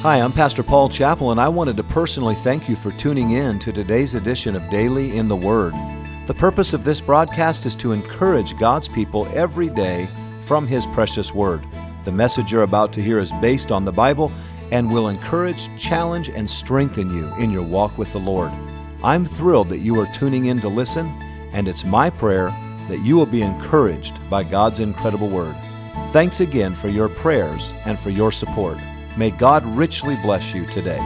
Hi, I'm Pastor Paul Chappell, and I wanted to personally thank you for tuning in to today's edition of Daily in the Word. The purpose of this broadcast is to encourage God's people every day from His precious Word. The message you're about to hear is based on the Bible and will encourage, challenge, and strengthen you in your walk with the Lord. I'm thrilled that you are tuning in to listen, and it's my prayer that you will be encouraged by God's incredible Word. Thanks again for your prayers and for your support. May God richly bless you today.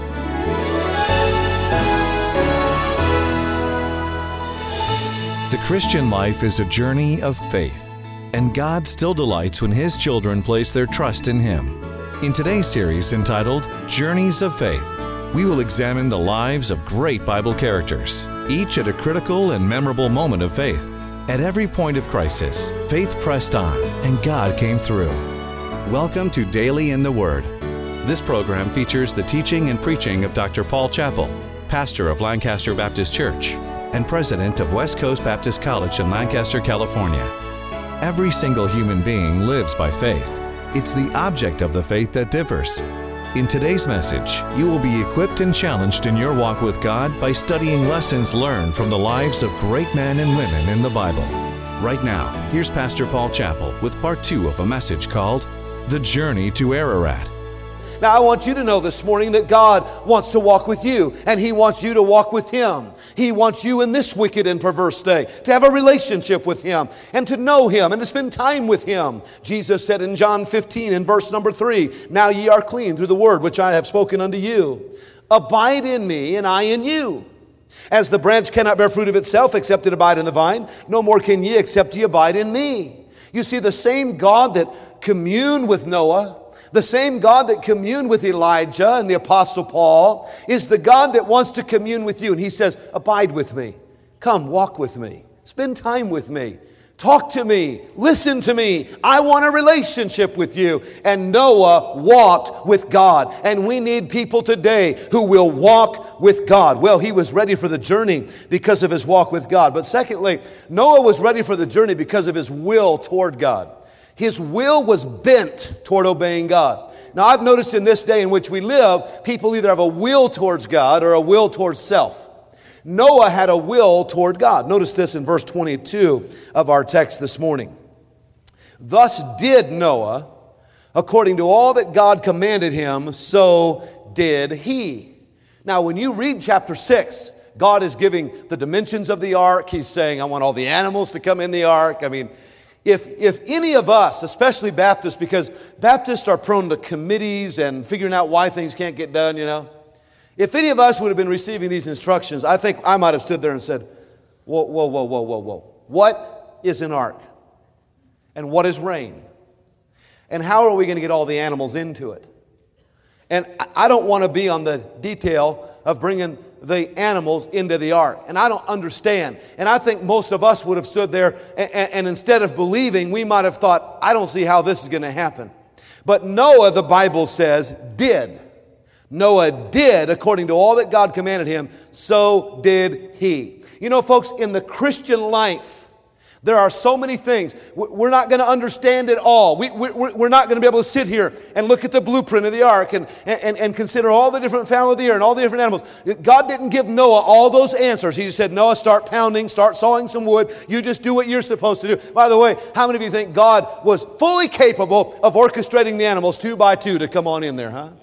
The Christian life is a journey of faith, and God still delights when His children place their trust in Him. In today's series entitled Journeys of Faith, we will examine the lives of great Bible characters, each at a critical and memorable moment of faith. At every point of crisis, faith pressed on, and God came through. Welcome to Daily in the Word. This program features the teaching and preaching of Dr. Paul Chappell, pastor of Lancaster Baptist Church and president of West Coast Baptist College in Lancaster, California. Every single human being lives by faith. It's the object of the faith that differs. In today's message, you will be equipped and challenged in your walk with God by studying lessons learned from the lives of great men and women in the Bible. Right now, here's Pastor Paul Chappell with part 2 of a message called The Journey to Ararat. Now, I want you to know this morning that God wants to walk with you, and He wants you to walk with Him. He wants you in this wicked and perverse day to have a relationship with Him and to know Him and to spend time with Him. Jesus said in John 15 in verse number 3, "Now ye are clean through the word which I have spoken unto you. Abide in me, and I in you. As the branch cannot bear fruit of itself except it abide in the vine, no more can ye except ye abide in me." You see, the same God that communed with Noah, the same God that communed with Elijah and the Apostle Paul is the God that wants to commune with you. And He says, abide with me. Come, walk with me. Spend time with me. Talk to me. Listen to me. I want a relationship with you. And Noah walked with God. And we need people today who will walk with God. Well, he was ready for the journey because of his walk with God. But secondly, Noah was ready for the journey because of his will toward God. His will was bent toward obeying God. Now, I've noticed in this day in which we live, people either have a will towards God or a will towards self. Noah had a will toward God. Notice this in verse 22 of our text this morning. "Thus did Noah, according to all that God commanded him, so did he." Now, when you read chapter 6, God is giving the dimensions of the ark. He's saying, I want all the animals to come in the ark. I mean, If any of us, especially Baptists, because Baptists are prone to committees and figuring out why things can't get done, if any of us would have been receiving these instructions, I think I might have stood there and said, whoa. What is an ark? And what is rain? And how are we going to get all the animals into it? And I don't want to be on the detail of bringing the animals into the ark. And I don't understand. And I think most of us would have stood there and instead of believing, we might have thought, I don't see how this is going to happen. But Noah, the Bible says, did. Noah did according to all that God commanded him, so did he. You know, folks, in the Christian life, there are so many things. We're not going to understand it all. We're not going to be able to sit here and look at the blueprint of the ark and consider all the different fowl of the air and all the different animals. God didn't give Noah all those answers. He just said, Noah, start pounding, start sawing some wood. You just do what you're supposed to do. By the way, how many of you think God was fully capable of orchestrating the animals 2 by 2 to come on in there, huh?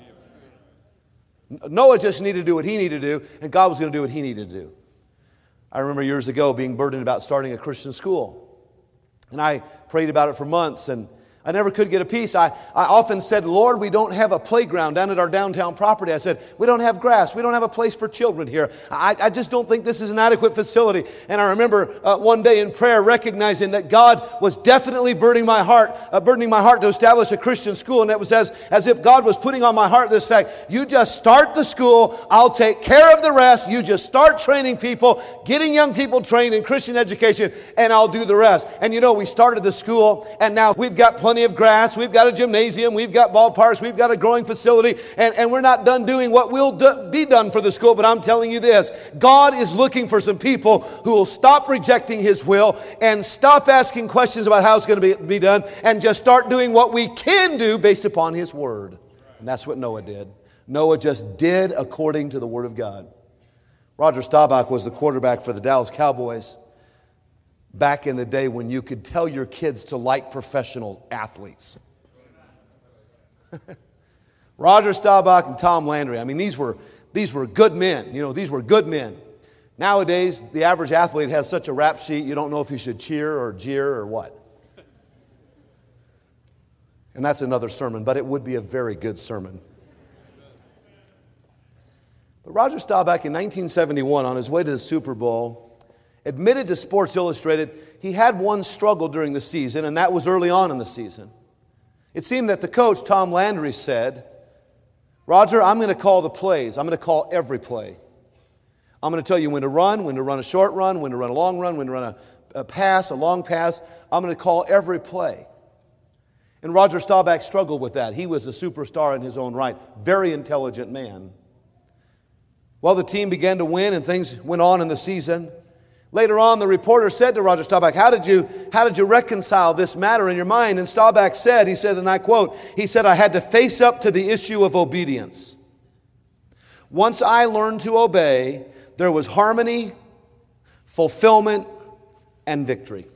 Noah just needed to do what he needed to do, and God was going to do what he needed to do. I remember years ago being burdened about starting a Christian school. And I prayed about it for months, and I never could get a peace. I often said, Lord, we don't have a playground down at our downtown property. I said, we don't have grass. We don't have a place for children here. I just don't think this is an adequate facility. And I remember one day in prayer recognizing that God was definitely burdening my heart to establish a Christian school. And it was as if God was putting on my heart this fact, you just start the school, I'll take care of the rest. You just start training people, getting young people trained in Christian education, and I'll do the rest. And we started the school, and now we've got plenty of grass, we've got a gymnasium, we've got ballparks, we've got a growing facility, and we're not done doing what will be done for the school. But I'm telling you this, God is looking for some people who will stop rejecting His will and stop asking questions about how it's going to be done and just start doing what we can do based upon His Word. And that's what Noah did. Noah just did according to the Word of God. Roger Staubach was the quarterback for the Dallas Cowboys back in the day when you could tell your kids to like professional athletes. Roger Staubach and Tom Landry, I mean, these were good men. These were good men. Nowadays, the average athlete has such a rap sheet, you don't know if you should cheer or jeer or what. And that's another sermon, but it would be a very good sermon. But Roger Staubach in 1971, on his way to the Super Bowl, admitted to Sports Illustrated he had one struggle during the season, and that was early on in the season. It seemed that the coach, Tom Landry, said, Roger, I'm going to call the plays. I'm going to call every play. I'm going to tell you when to run a short run, when to run a long run, when to run a pass, a long pass. I'm going to call every play. And Roger Staubach struggled with that. He was a superstar in his own right, very intelligent man. Well, the team began to win and things went on in the season. Later on, the reporter said to Roger Staubach, how did you reconcile this matter in your mind? And Staubach said, and I quote, he said, I had to face up to the issue of obedience. Once I learned to obey, there was harmony, fulfillment, and victory.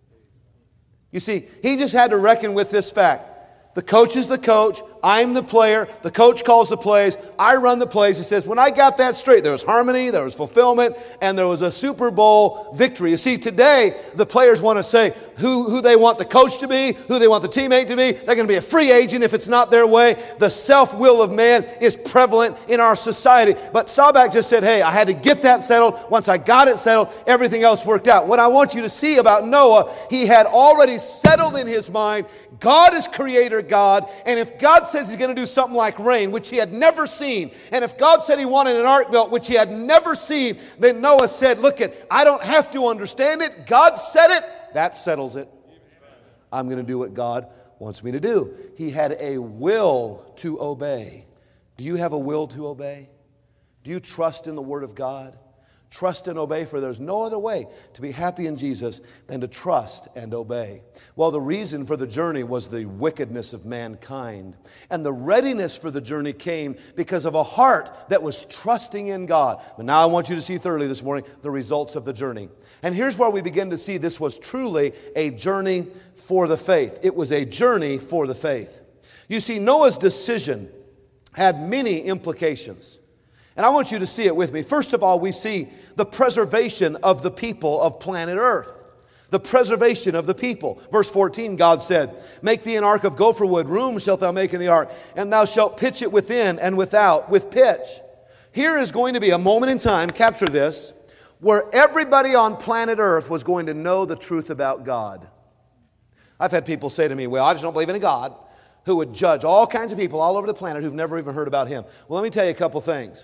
You see, he just had to reckon with this fact. The coach is the coach. I'm the player. The coach calls the plays. I run the plays. He says, when I got that straight, there was harmony, there was fulfillment, and there was a Super Bowl victory. You see, today, the players want to say who they want the coach to be, who they want the teammate to be. They're going to be a free agent if it's not their way. The self-will of man is prevalent in our society. But Staubach just said, hey, I had to get that settled. Once I got it settled, everything else worked out. What I want you to see about Noah, he had already settled in his mind, God is creator God, and if God says he's going to do something like rain, which he had never seen, and if God said he wanted an ark built, which he had never seen, then Noah said, look it, I don't have to understand it. God said it. That settles it. I'm going to do what God wants me to do. He had a will to obey. Do you have a will to obey? Do you trust in the Word of God? Trust and obey, for there's no other way to be happy in Jesus than to trust and obey. Well, the reason for the journey was the wickedness of mankind. And the readiness for the journey came because of a heart that was trusting in God. But now I want you to see thoroughly this morning the results of the journey. And here's where we begin to see this was truly a journey for the faith. It was a journey for the faith. You see, Noah's decision had many implications. And I want you to see it with me. First of all, we see the preservation of the people of planet Earth. The preservation of the people. Verse 14, God said, make thee an ark of gopher wood, room shalt thou make in the ark, and thou shalt pitch it within and without with pitch. Here is going to be a moment in time, capture this, where everybody on planet Earth was going to know the truth about God. I've had people say to me, well, I just don't believe in a God who would judge all kinds of people all over the planet who've never even heard about Him. Well, let me tell you a couple things.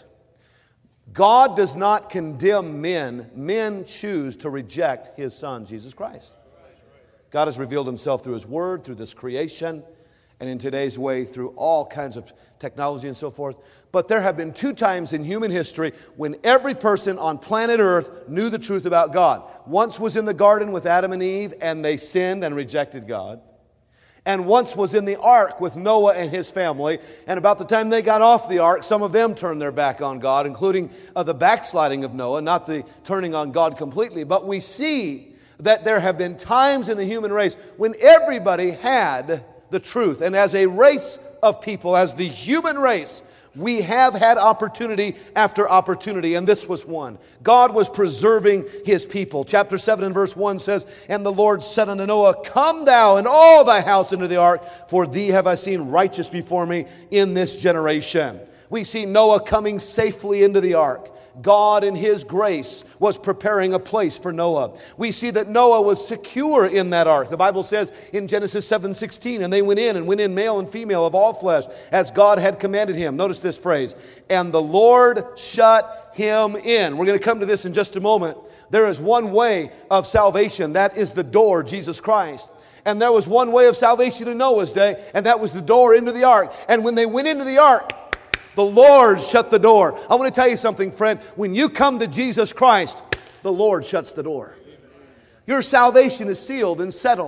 God does not condemn men. Men choose to reject His Son, Jesus Christ. God has revealed Himself through His Word, through this creation, and in today's way through all kinds of technology and so forth. But there have been 2 times in human history when every person on planet Earth knew the truth about God. Once was in the garden with Adam and Eve, and they sinned and rejected God. And once was in the ark with Noah and his family. And about the time they got off the ark, some of them turned their back on God, including the backsliding of Noah, not the turning on God completely. But we see that there have been times in the human race when everybody had the truth. And as a race of people, as the human race, we have had opportunity after opportunity, and this was one. God was preserving His people. Chapter 7 and verse 1 says, and the Lord said unto Noah, come thou and all thy house into the ark, for thee have I seen righteous before me in this generation. We see Noah coming safely into the ark. God in His grace was preparing a place for Noah. We see that Noah was secure in that ark. The Bible says in Genesis 7:16, and they went in male and female of all flesh, as God had commanded him. Notice this phrase, and the Lord shut him in. We're going to come to this in just a moment. There is one way of salvation. That is the door, Jesus Christ. And there was one way of salvation in Noah's day, and that was the door into the ark. And when they went into the ark, the Lord shut the door. I want to tell you something, friend. When you come to Jesus Christ, the Lord shuts the door. Your salvation is sealed and settled.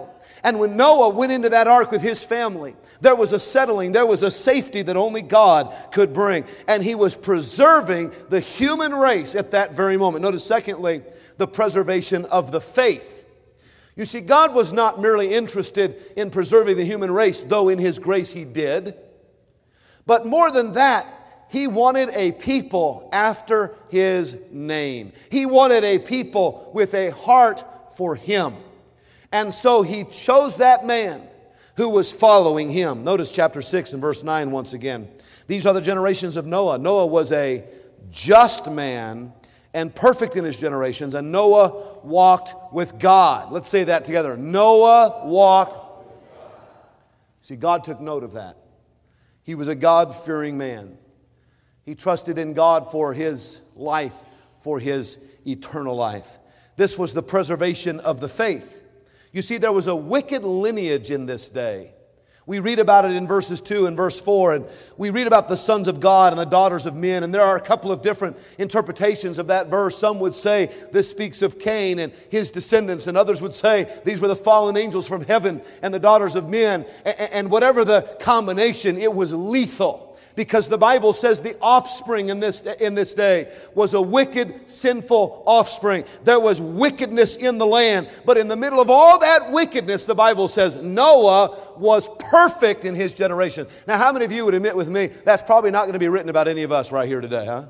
And when Noah went into that ark with his family, there was a settling, there was a safety that only God could bring. And he was preserving the human race at that very moment. Notice, secondly, the preservation of the faith. You see, God was not merely interested in preserving the human race, though in His grace He did. But more than that, He wanted a people after His name. He wanted a people with a heart for Him. And so He chose that man who was following Him. Notice chapter 6 and verse 9 once again. These are the generations of Noah. Noah was a just man and perfect in his generations, and Noah walked with God. Let's say that together. Noah walked with God. See, God took note of that. He was a God-fearing man. He trusted in God for his life, for his eternal life. This was the preservation of the faith. You see, there was a wicked lineage in this day. We read about it in verses 2 and verse 4, and we read about the sons of God and the daughters of men, and there are a couple of different interpretations of that verse. Some would say this speaks of Cain and his descendants, and others would say these were the fallen angels from heaven and the daughters of men. And whatever the combination, it was lethal. Because the Bible says the offspring in this day was a wicked, sinful offspring. There was wickedness in the land. But in the middle of all that wickedness, the Bible says Noah was perfect in his generation. Now, how many of you would admit with me that's probably not going to be written about any of us right here today, huh?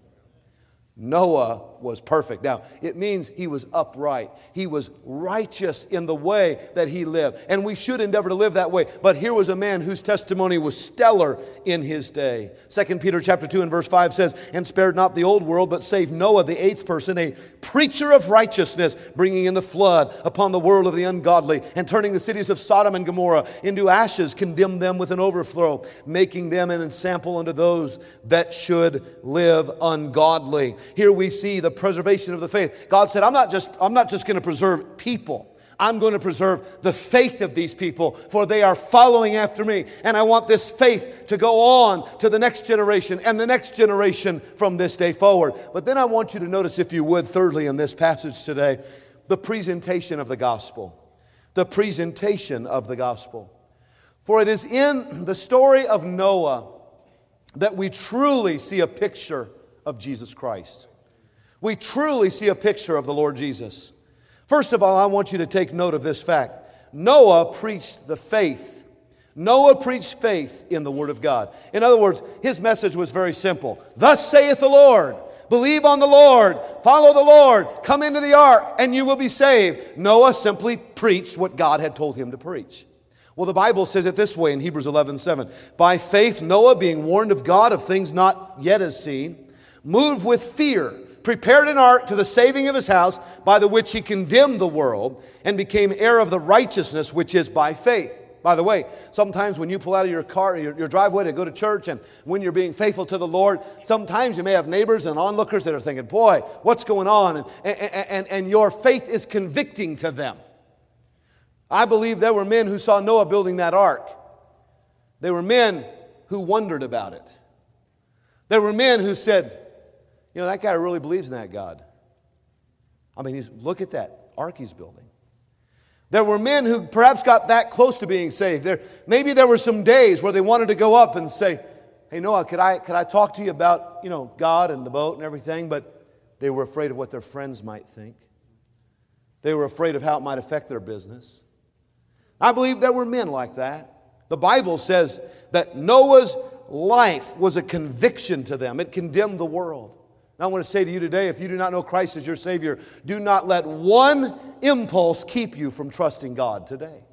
Noah was perfect. Now, it means he was upright. He was righteous in the way that he lived. And we should endeavor to live that way. But here was a man whose testimony was stellar in his day. 2 Peter chapter 2 and verse 5 says, "And spared not the old world, but saved Noah, the eighth person, a preacher of righteousness, bringing in the flood upon the world of the ungodly, and turning the cities of Sodom and Gomorrah into ashes, condemned them with an overthrow, making them an ensample unto those that should live ungodly." Here we see the preservation of the faith. God said, I'm not just going to preserve people. I'm going to preserve the faith of these people, for they are following after me. And I want this faith to go on to the next generation and the next generation from this day forward. But then I want you to notice, if you would, thirdly, in this passage today, the presentation of the gospel. The presentation of the gospel. For it is in the story of Noah that we truly see a picture of Jesus Christ. We truly see a picture of the Lord Jesus. First of all, I want you to take note of this fact. Noah preached the faith. Noah preached faith in the Word of God. In other words, his message was very simple. Thus saith the Lord. Believe on the Lord. Follow the Lord. Come into the ark and you will be saved. Noah simply preached what God had told him to preach. Well, the Bible says it this way in Hebrews 11:7. By faith, Noah, being warned of God of things not yet as seen, moved with fear, prepared an ark to the saving of his house, by the which he condemned the world, and became heir of the righteousness which is by faith. By the way, sometimes when you pull out of your car, your driveway to go to church, and when you're being faithful to the Lord, sometimes you may have neighbors and onlookers that are thinking, boy, what's going on? And your faith is convicting to them. I believe there were men who saw Noah building that ark. There were men who wondered about it. There were men who said, you know, that guy really believes in that God. I mean, look at that ark he's building. There were men who perhaps got that close to being saved. Maybe there were some days where they wanted to go up and say, hey, Noah, could I talk to you about, you know, God and the boat and everything? But they were afraid of what their friends might think. They were afraid of how it might affect their business. I believe there were men like that. The Bible says that Noah's life was a conviction to them. It condemned the world. And I want to say to you today, if you do not know Christ as your Savior, do not let one impulse keep you from trusting God today.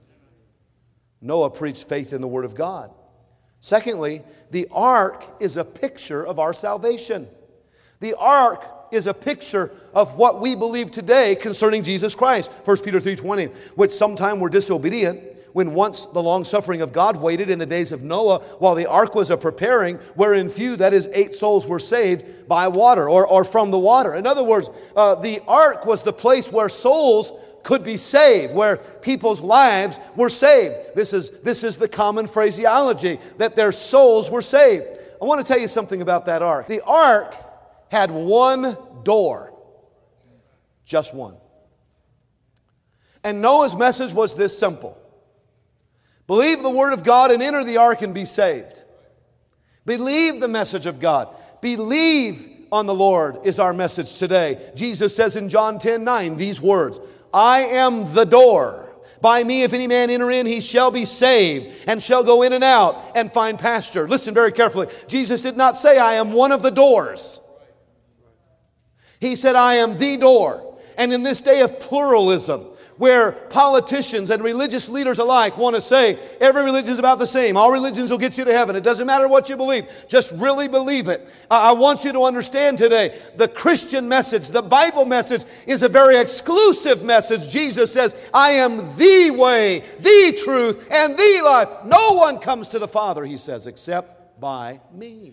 Noah preached faith in the Word of God. Secondly, the ark is a picture of our salvation. The ark is a picture of what we believe today concerning Jesus Christ. 1 Peter 3:20, which sometime were disobedient, when once the long-suffering of God waited in the days of Noah while the ark was a-preparing, wherein few, that is 8 souls, were saved by water or from the water. In other words, the ark was the place where souls could be saved, where people's lives were saved. This is the common phraseology, that their souls were saved. I want to tell you something about that ark. The ark had one door. Just one. And Noah's message was this simple: believe the word of God and enter the ark and be saved. Believe the message of God. Believe on the Lord is our message today. Jesus says in John 10:9 these words, I am the door. By me, if any man enter in, he shall be saved, and shall go in and out and find pasture. Listen very carefully. Jesus did not say, I am one of the doors. He said, I am the door. And in this day of pluralism, where politicians and religious leaders alike want to say, every religion is about the same. All religions will get you to heaven. It doesn't matter what you believe. Just really believe it. I want you to understand today, the Christian message, the Bible message, is a very exclusive message. Jesus says, I am the way, the truth, and the life. No one comes to the Father, he says, except by me.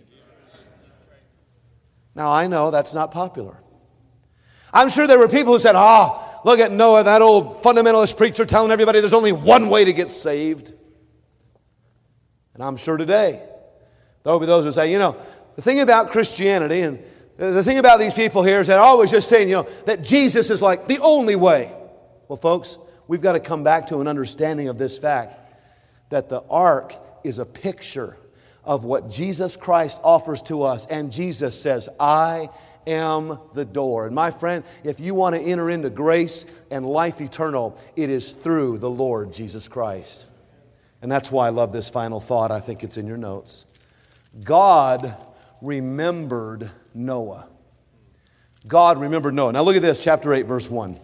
Now, I know that's not popular. I'm sure there were people who said, look at Noah, that old fundamentalist preacher telling everybody there's only one way to get saved. And I'm sure today there will be those who say, the thing about Christianity and the thing about these people here is that always just saying, that Jesus is like the only way. Well, folks, we've got to come back to an understanding of this fact that the ark is a picture of what Jesus Christ offers to us. And Jesus says, I am the door. And my friend, if you want to enter into grace and life eternal, it is through the Lord Jesus Christ. And that's why I love this final thought. I think it's in your notes. God remembered Noah. God remembered Noah. Now look at this, chapter 8, verse 1.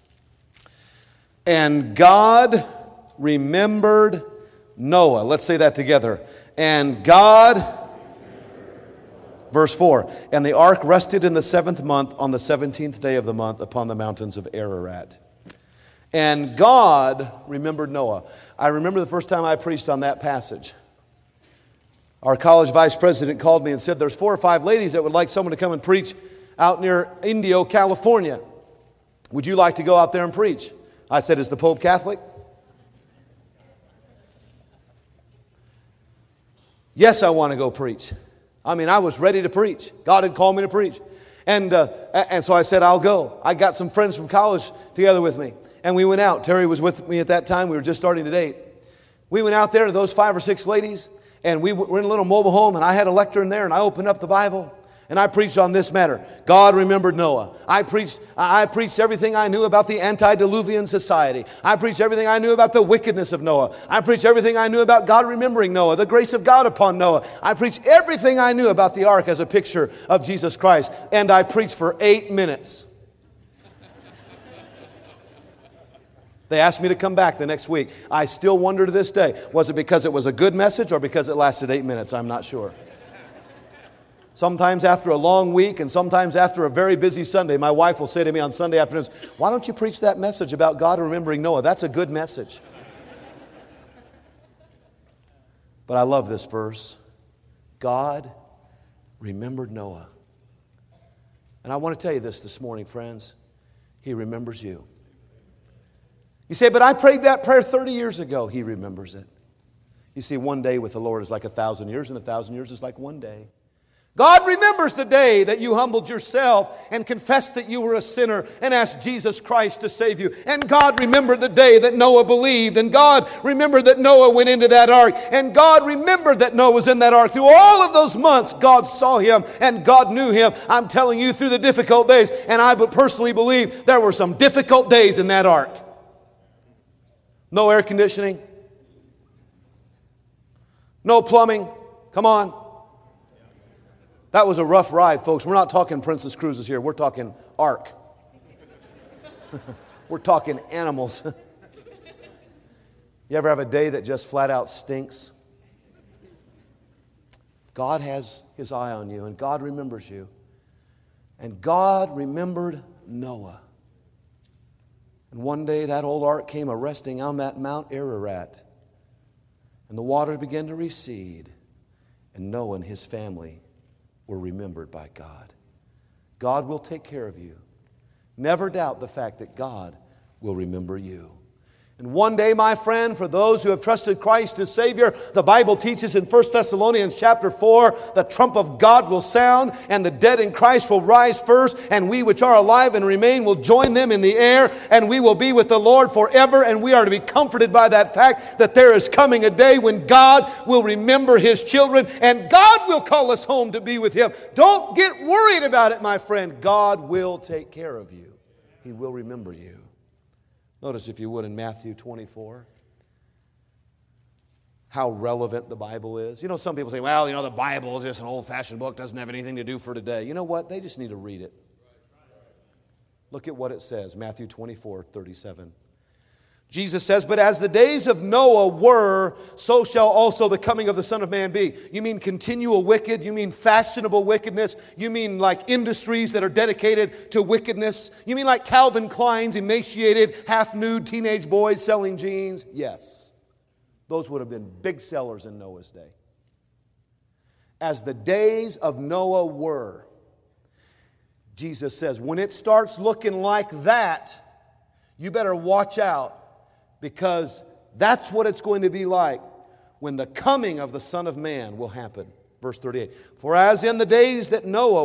And God remembered Noah. Let's say that together. And God... Verse 4, and the ark rested in the 7th month on the 17th day of the month upon the mountains of Ararat. And God remembered Noah. I remember the first time I preached on that passage. Our college vice president called me and said, there's 4 or 5 ladies that would like someone to come and preach out near Indio, California. Would you like to go out there and preach? I said, is the Pope Catholic? Yes, I want to go preach. I was ready to preach. God had called me to preach. And so I said, I'll go. I got some friends from college together with me. And we went out. Terry was with me at that time. We were just starting to date. We went out there to those 5 or 6 ladies. And we were in a little mobile home. And I had a lectern there. And I opened up the Bible. And I preached on this matter. God remembered Noah. I preached everything I knew about the antediluvian society. I preached everything I knew about the wickedness of Noah. I preached everything I knew about God remembering Noah, the grace of God upon Noah. I preached everything I knew about the ark as a picture of Jesus Christ. And I preached for 8 minutes. They asked me to come back the next week. I still wonder to this day, was it because it was a good message or because it lasted 8 minutes? I'm not sure. Sometimes after a long week and sometimes after a very busy Sunday, my wife will say to me on Sunday afternoons, why don't you preach that message about God remembering Noah? That's a good message. But I love this verse. God remembered Noah. And I want to tell you this morning, friends. He remembers you. You say, but I prayed that prayer 30 years ago. He remembers it. You see, one day with the Lord is like 1,000 years, and 1,000 years is like one day. God remembers the day that you humbled yourself and confessed that you were a sinner and asked Jesus Christ to save you. And God remembered the day that Noah believed. And God remembered that Noah went into that ark. And God remembered that Noah was in that ark. Through all of those months, God saw him and God knew him. I'm telling you, through the difficult days. And I would personally believe there were some difficult days in that ark. No air conditioning. No plumbing. Come on. That was a rough ride, folks. We're not talking Princess Cruises here. We're talking ark. We're talking animals. You ever have a day that just flat out stinks? God has His eye on you, and God remembers you. And God remembered Noah. And one day that old ark came a-resting on that Mount Ararat. And the waters began to recede. And Noah and his family were remembered by God. God will take care of you. Never doubt the fact that God will remember you. And one day, my friend, for those who have trusted Christ as Savior, the Bible teaches in 1 Thessalonians chapter 4, the trump of God will sound, and the dead in Christ will rise first, and we which are alive and remain will join them in the air, and we will be with the Lord forever. And we are to be comforted by that fact that there is coming a day when God will remember His children, and God will call us home to be with Him. Don't get worried about it, my friend. God will take care of you. He will remember you. Notice, if you would, in Matthew 24, how relevant the Bible is. You know, some people say, well, the Bible is just an old-fashioned book, doesn't have anything to do for today. You know what? They just need to read it. Look at what it says, Matthew 24:37. Jesus says, but as the days of Noah were, so shall also the coming of the Son of Man be. You mean continual wicked? You mean fashionable wickedness? You mean like industries that are dedicated to wickedness? You mean like Calvin Klein's emaciated, half-nude teenage boys selling jeans? Yes. Those would have been big sellers in Noah's day. As the days of Noah were, Jesus says, when it starts looking like that, you better watch out. Because that's what it's going to be like when the coming of the Son of Man will happen. Verse 38. For as in the days that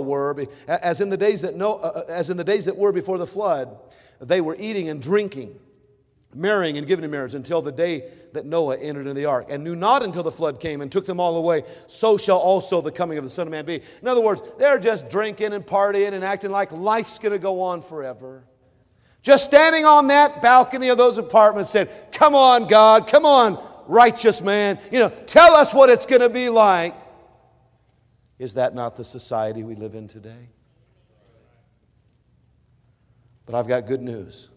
were before the flood, they were eating and drinking, marrying and giving in marriage until the day that Noah entered into the ark, and knew not until the flood came and took them all away. So shall also the coming of the Son of Man be. In other words, they're just drinking and partying and acting like life's going to go on forever. Just standing on that balcony of those apartments said, come on, God, come on, righteous man. Tell us what it's going to be like. Is that not the society we live in today? But I've got good news.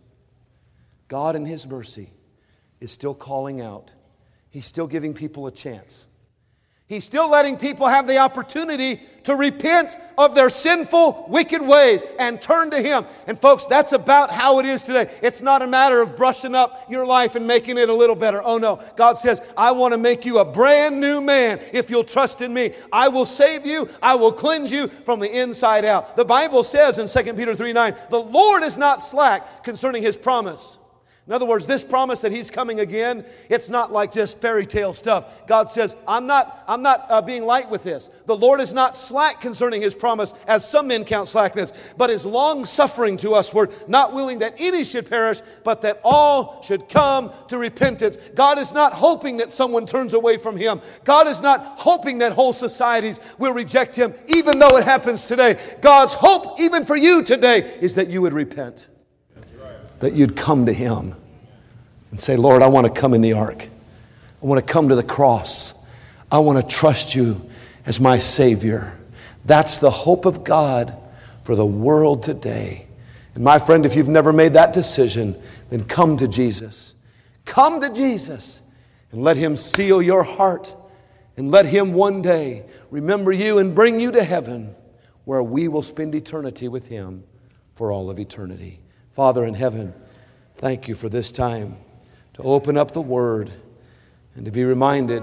God in His mercy is still calling out. He's still giving people a chance. He's still letting people have the opportunity to repent of their sinful, wicked ways and turn to Him. And folks, that's about how it is today. It's not a matter of brushing up your life and making it a little better. Oh no, God says, I want to make you a brand new man if you'll trust in me. I will save you. I will cleanse you from the inside out. The Bible says in 2 Peter 3:9, the Lord is not slack concerning His promise. In other words, this promise that He's coming again, it's not like just fairy tale stuff. God says, I'm not being light with this. The Lord is not slack concerning His promise, as some men count slackness, but is long-suffering to usward, not willing that any should perish, but that all should come to repentance. God is not hoping that someone turns away from Him. God is not hoping that whole societies will reject Him, even though it happens today. God's hope, even for you today, is that you would repent. That you'd come to Him and say, Lord, I want to come in the ark. I want to come to the cross. I want to trust You as my Savior. That's the hope of God for the world today. And my friend, if you've never made that decision, then come to Jesus. Come to Jesus and let Him seal your heart, and let Him one day remember you and bring you to heaven, where we will spend eternity with Him for all of eternity. Father in heaven, thank You for this time to open up the Word and to be reminded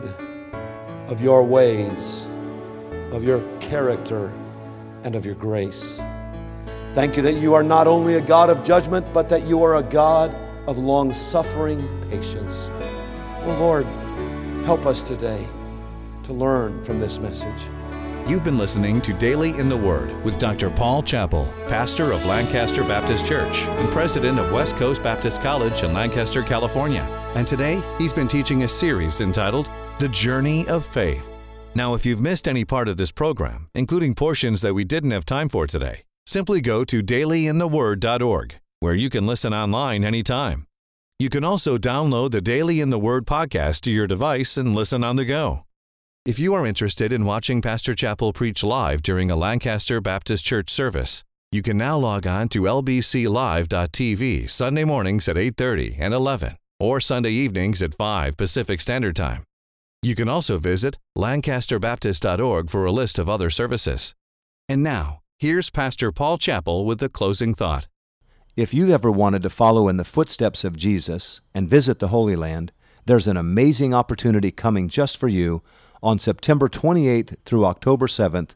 of Your ways, of Your character, and of Your grace. Thank You that You are not only a God of judgment, but that You are a God of long-suffering patience. Oh Lord, help us today to learn from this message. You've been listening to Daily in the Word with Dr. Paul Chappell, pastor of Lancaster Baptist Church and president of West Coast Baptist College in Lancaster, California. And today, he's been teaching a series entitled The Journey of Faith. Now, if you've missed any part of this program, including portions that we didn't have time for today, simply go to dailyintheword.org, where you can listen online anytime. You can also download the Daily in the Word podcast to your device and listen on the go. If you are interested in watching Pastor Chappell preach live during a Lancaster Baptist Church service, you can now log on to lbclive.tv Sunday mornings at 8:30 and 11, or Sunday evenings at 5 Pacific Standard Time. You can also visit lancasterbaptist.org for a list of other services. And now, here's Pastor Paul Chappell with the closing thought. If you ever wanted to follow in the footsteps of Jesus and visit the Holy Land, there's an amazing opportunity coming just for you on September 28th through October 7th,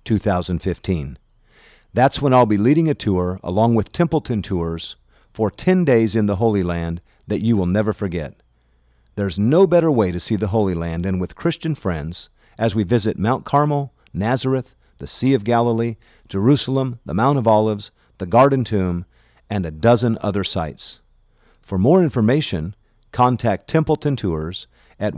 2015. That's when I'll be leading a tour along with Templeton Tours for 10 days in the Holy Land that you will never forget. There's no better way to see the Holy Land than with Christian friends as we visit Mount Carmel, Nazareth, the Sea of Galilee, Jerusalem, the Mount of Olives, the Garden Tomb, and a dozen other sites. For more information, contact Templeton Tours at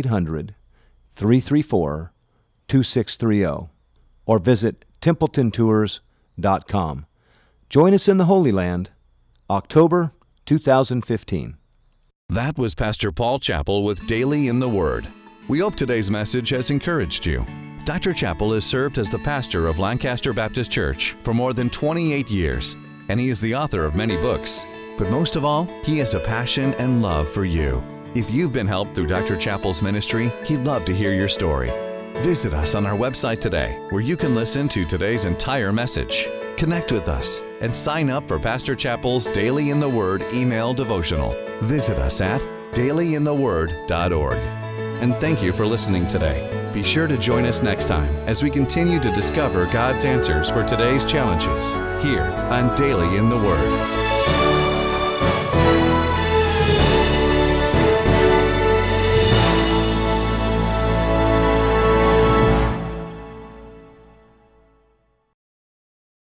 1-800-334-2630 or visit TempletonTours.com. Join us in the Holy Land, October 2015. That was Pastor Paul Chappell with Daily in the Word. We hope today's message has encouraged you. Dr. Chappell has served as the pastor of Lancaster Baptist Church for more than 28 years, and he is the author of many books. But most of all, he has a passion and love for you. If you've been helped through Dr. Chappell's ministry, he'd love to hear your story. Visit us on our website today, where you can listen to today's entire message. Connect with us and sign up for Pastor Chappell's Daily in the Word email devotional. Visit us at dailyintheword.org. And thank you for listening today. Be sure to join us next time as we continue to discover God's answers for today's challenges here on Daily in the Word.